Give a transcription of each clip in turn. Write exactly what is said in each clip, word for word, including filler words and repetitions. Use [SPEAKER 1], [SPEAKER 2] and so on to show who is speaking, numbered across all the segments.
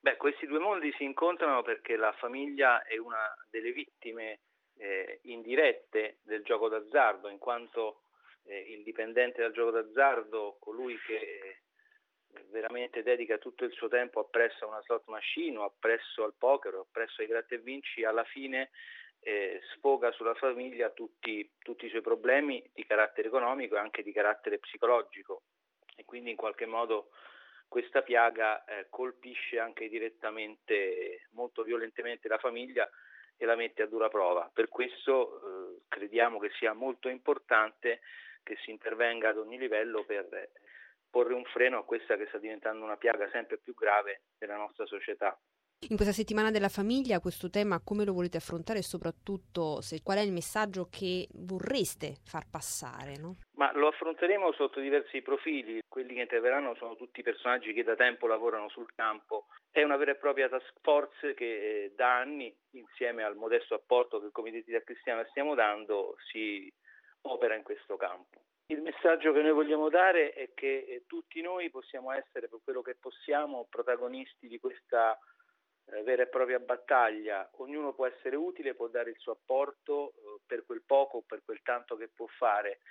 [SPEAKER 1] Beh, questi due mondi si incontrano perché la famiglia è una delle vittime eh, indirette del gioco d'azzardo, in quanto eh, il dipendente dal gioco d'azzardo, colui che eh, veramente dedica tutto il suo tempo appresso a una slot machine o appresso al poker o appresso ai gratta e vinci, alla fine eh, sfoga sulla famiglia tutti, tutti i suoi problemi di carattere economico e anche di carattere psicologico, e quindi in qualche modo questa piaga eh, colpisce anche direttamente, molto violentemente la famiglia e la mette a dura prova. Per questo eh, crediamo che sia molto importante che si intervenga ad ogni livello per eh, porre un freno a questa che sta diventando una piaga sempre più grave della nostra società.
[SPEAKER 2] In questa settimana della famiglia questo tema come lo volete affrontare e soprattutto se, qual è il messaggio che vorreste far passare, no?
[SPEAKER 1] Ma lo affronteremo sotto diversi profili. Quelli che interverranno sono tutti personaggi che da tempo lavorano sul campo. È una vera e propria task force che eh, da anni, insieme al modesto apporto che il Comitato Identità Cristiana stiamo dando, si opera in questo campo. Il messaggio che noi vogliamo dare è che eh, tutti noi possiamo essere, per quello che possiamo, protagonisti di questa eh, vera e propria battaglia. Ognuno può essere utile, può dare il suo apporto eh, per quel poco o per quel tanto che può fare,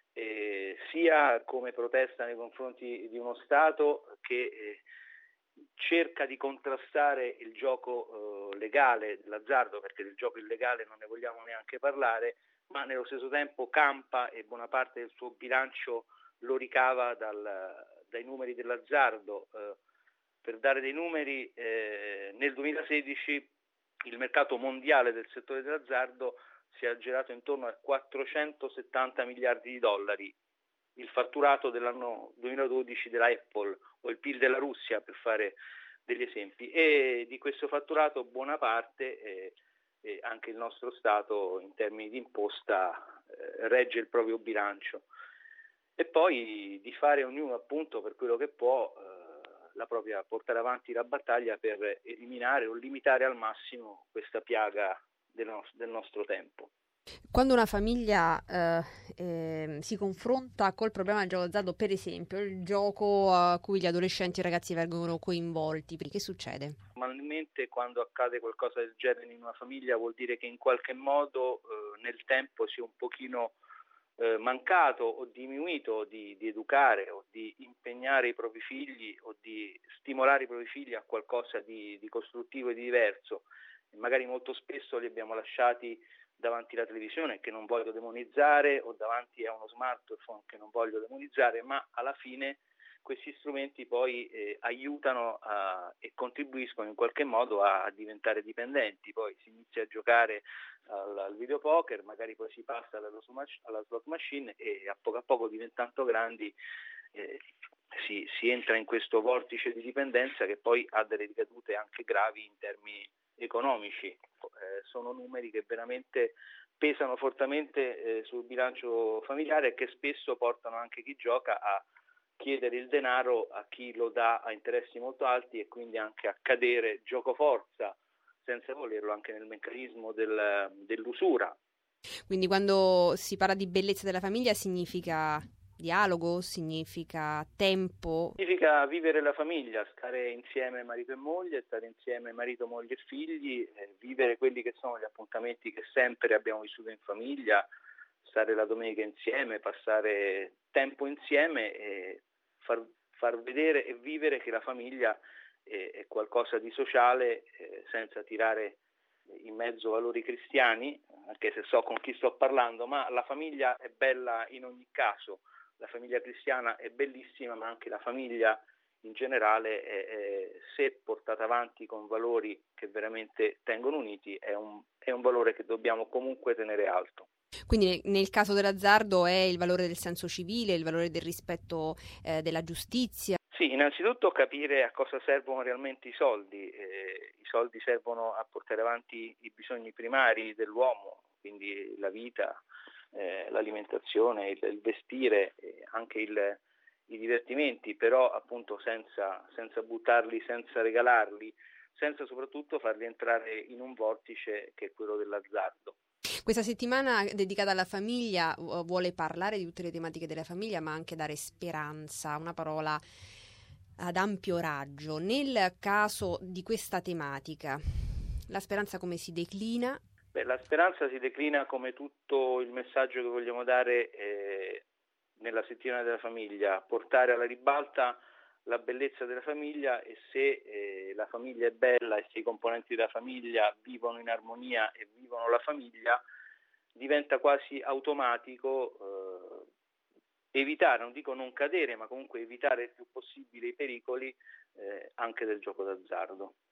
[SPEAKER 1] eh, sia come protesta nei confronti di uno Stato che eh, cerca di contrastare il gioco eh, legale dell'azzardo, perché del gioco illegale non ne vogliamo neanche parlare, ma nello stesso tempo campa e buona parte del suo bilancio lo ricava dal, dai numeri dell'azzardo. Eh, per dare dei numeri, eh, nel duemilasedici il mercato mondiale del settore dell'azzardo si è aggirato intorno a quattrocentosettanta miliardi di dollari, il fatturato dell'anno duemiladodici della Apple o il P I L della Russia, per fare degli esempi, e di questo fatturato buona parte eh, eh, anche il nostro Stato in termini di imposta eh, regge il proprio bilancio. E poi di fare ognuno appunto per quello che può eh, la propria, portare avanti la battaglia per eliminare o limitare al massimo questa piaga del, no- del nostro tempo.
[SPEAKER 2] Quando una famiglia eh, eh, si confronta col problema del gioco d'azzardo, per esempio il gioco a cui gli adolescenti e i ragazzi vengono coinvolti, che succede?
[SPEAKER 1] Normalmente quando accade qualcosa del genere in una famiglia vuol dire che in qualche modo eh, nel tempo si è un pochino eh, mancato o diminuito di, di educare o di impegnare i propri figli o di stimolare i propri figli a qualcosa di, di costruttivo e di diverso. E magari molto spesso li abbiamo lasciati davanti alla televisione, che non voglio demonizzare, o davanti a uno smartphone, che non voglio demonizzare, ma alla fine questi strumenti poi eh, aiutano a, e contribuiscono in qualche modo a, a diventare dipendenti. Poi si inizia a giocare al, al videopoker, magari poi si passa alla, alla slot machine e a poco a poco, diventando grandi, eh, si, si entra in questo vortice di dipendenza che poi ha delle ricadute anche gravi in termini economici. Eh, sono numeri che veramente pesano fortemente eh, sul bilancio familiare e che spesso portano anche chi gioca a chiedere il denaro a chi lo dà a interessi molto alti e quindi anche a cadere giocoforza senza volerlo anche nel meccanismo del, dell'usura.
[SPEAKER 2] Quindi quando si parla di bellezza della famiglia significa dialogo, significa tempo?
[SPEAKER 1] Significa vivere la famiglia, stare insieme marito e moglie, stare insieme marito, moglie e figli, eh, vivere quelli che sono gli appuntamenti che sempre abbiamo vissuto in famiglia, stare la domenica insieme, passare tempo insieme e far, far vedere e vivere che la famiglia è, è qualcosa di sociale, eh, senza tirare in mezzo valori cristiani, anche se so con chi sto parlando, ma la famiglia è bella in ogni caso. La famiglia cristiana è bellissima, ma anche la famiglia in generale, è, è, se portata avanti con valori che veramente tengono uniti, è un, è un valore che dobbiamo comunque tenere alto.
[SPEAKER 2] Quindi nel caso dell'azzardo è il valore del senso civile, il valore del rispetto eh, della giustizia?
[SPEAKER 1] Sì, innanzitutto capire a cosa servono realmente i soldi. Eh, i soldi servono a portare avanti i bisogni primari dell'uomo, quindi la vita, eh, l'alimentazione, il, il vestire, eh, anche il, i divertimenti, però appunto senza, senza buttarli, senza regalarli, senza soprattutto farli entrare in un vortice che è quello dell'azzardo.
[SPEAKER 2] Questa settimana dedicata alla famiglia vuole parlare di tutte le tematiche della famiglia, ma anche dare speranza, una parola ad ampio raggio. Nel caso di questa tematica, la speranza come si declina?
[SPEAKER 1] Beh, la speranza si declina come tutto il messaggio che vogliamo dare eh, nella settimana della famiglia, portare alla ribalta la bellezza della famiglia, e se eh, la famiglia è bella e se i componenti della famiglia vivono in armonia e vivono la famiglia, diventa quasi automatico eh, evitare, non dico non cadere, ma comunque evitare il più possibile i pericoli eh, anche del gioco d'azzardo.